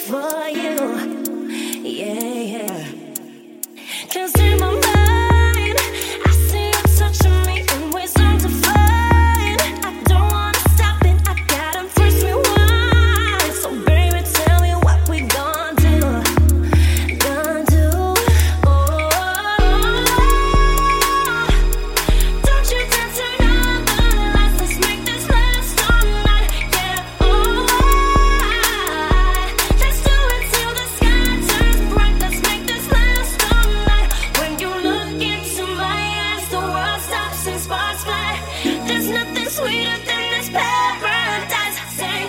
for you. Yeah, yeah. 'Cause in my mind, I see you touching me in ways undefined. I don't wanna stop it, I gotta first rewind. So baby, tell me what we gon' do. Gonna do. Oh, don't you dare turn on the lights, let's make this last all night. Yeah, oh, let's do it till the sky turns bright. Let's make this last all night. When you look into my eyes, the world stops and sparks fly. There's nothing sweeter than this paradise. Say,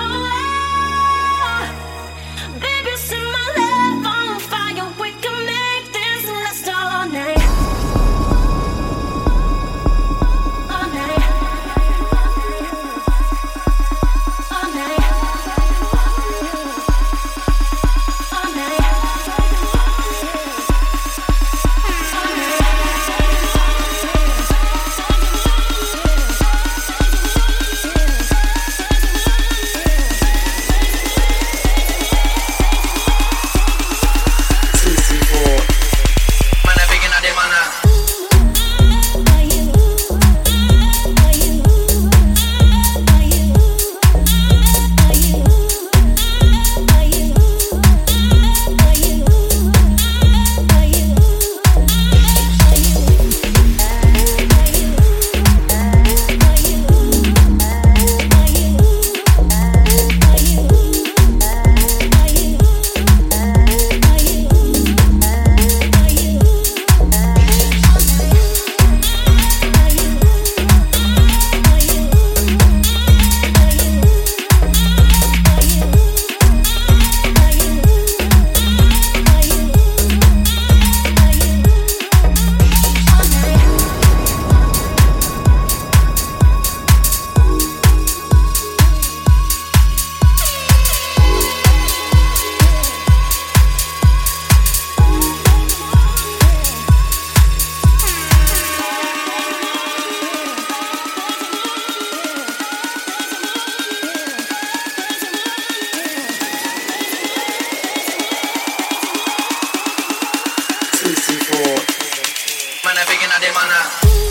oh, baby, set my love on fire. We can make this last all night. All night. All night. All night. Mana bikin ada mana? Mana bikin ada mana?